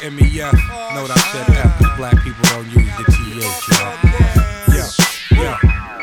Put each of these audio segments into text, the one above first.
MEF. Note I said F, cause black people don't use the TH, y'all. Yeah.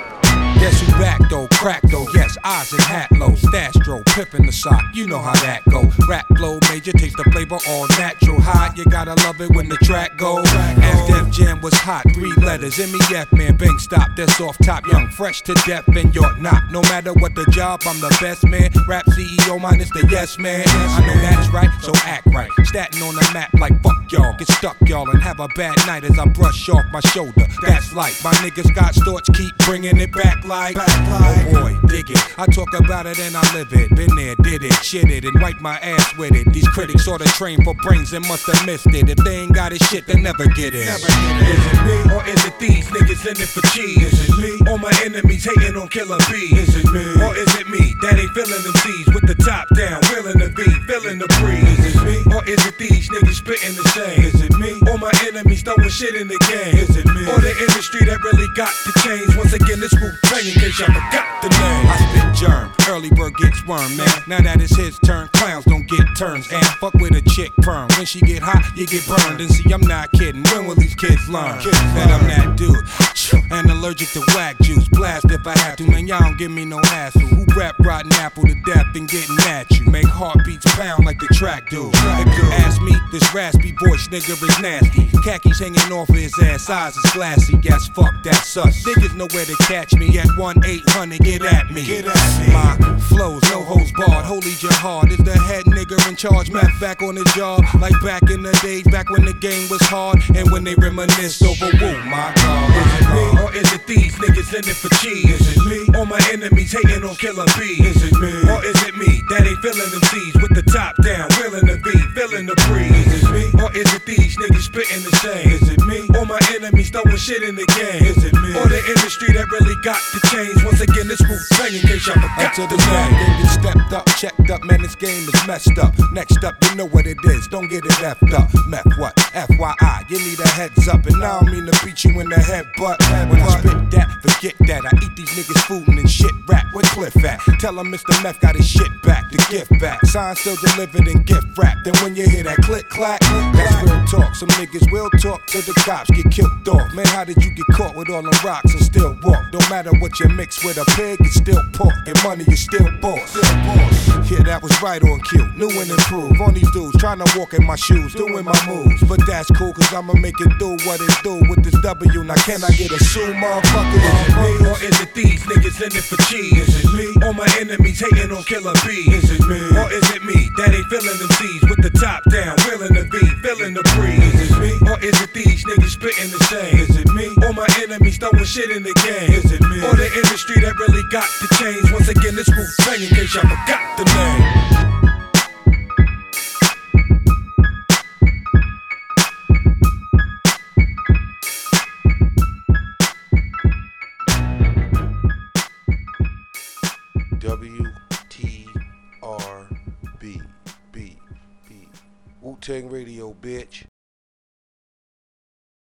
Guess who back though, crack though, yes, Isaac Hatlow, Stastro, Pippin the sock, you know how that go. Rap flow major, taste the flavor all natural. Hot, you gotta love it when the track goes. As Def Jam was hot, 3 letters, MEF man, bang stop, that's off top, young, fresh to death, and you're not. No matter what the job, I'm the best man. Rap CEO minus the yes man. I know that's right, so act right. Statin on the map like fuck y'all, get stuck y'all, and have a bad night as I brush off my shoulder. That's like my niggas got storch, keep bringing it back like. Oh boy, dig it. I talk about it and I live it. Been there, did it, shit it, and wipe my ass with it. These critics sorta trained for brains and must have missed it. If they ain't got it shit, they never get it. Is it me or is it these niggas in it for cheese? Is it me or my enemies hating on Killer B? Is it me or is it me that ain't feeling them C's with the top down, willing to be, feeling the breeze? Is it me or is it these niggas spitting the same? Is it me or my enemies throwing shit in the game? Is it me or the industry that really got to change? Once again, this Wu Tang in case y'all forgot the name. I spit germ, early bird gets worm, man. Now that it's his turn, clowns don't get turns. And fuck with a chick perm. When she get hot, you get burned. And see, I'm not kidding. When will these kids learn that I'm that dude? And allergic to whack juice. Blast if I have to, man. Y'all don't give me no hassle. Who rap rotten apple to death and getting at you? Make heartbeats pound like the track dude. If you ask me, this raspy voice nigga is nasty. Khakis hanging off of his ass, eyes is glassy. Yes, fuck, that's us. Niggas know where to catch me at 1-800, get at me. My flows, no hoes barred. Holy Jihad is the head nigga in charge. Matt back on his job, like back in the days, back when the game was hard. And when they reminisce over woo, my God. Is it me or is it these niggas in it for cheese? Is it me or my enemies hating on Killer B? Is it me or is it me that ain't feeling them C's with the top down, willing to be, feeling the breeze? Is it me or is it these niggas spitting the same? Is it me or my enemies throwing shit in the game? Is it me or the industry that really got to change? Once again, this Wu Tang in case y'all forgot the name. Niggas stepped up, checked up, man, this game is messed up. Next up, you know what it is, don't get it effed up. Meth what? FYI, you need a heads up, and I don't mean to beat you in the head, but when I spit that, forget that. I eat these niggas food and then shit rap. Where Cliff at? Tell him Mr. Meth got his shit back, the gift back. Sign still delivered and gift wrap. Then when you hear that click clack, that's real talk. Some niggas will talk till the cops get killed off. Man, how did you get caught with all them rocks and still walk? Don't matter what you mix with a pig, it's still pork. And money is still boss. Yeah, that was right on cue. New and improved. On these dudes trying to walk in my shoes, doing my moves. But that's cool, cause I'ma make it do what it do with this W. Now can I get a sue, motherfucker? Is it me or is it these niggas in it for cheese? Is it me or my enemies hating on Killer B? Is it me or is it me that ain't feeling them C's with the top down, willing to be, feeling the breeze? Is it me or is it these niggas spitting the same? Is it me or my enemies throwing shit in the game? Is it me or the industry that really got to change? Once again, this Wu Tang in case y'all forgot the name. WTRB Wu Tang Radio, bitch.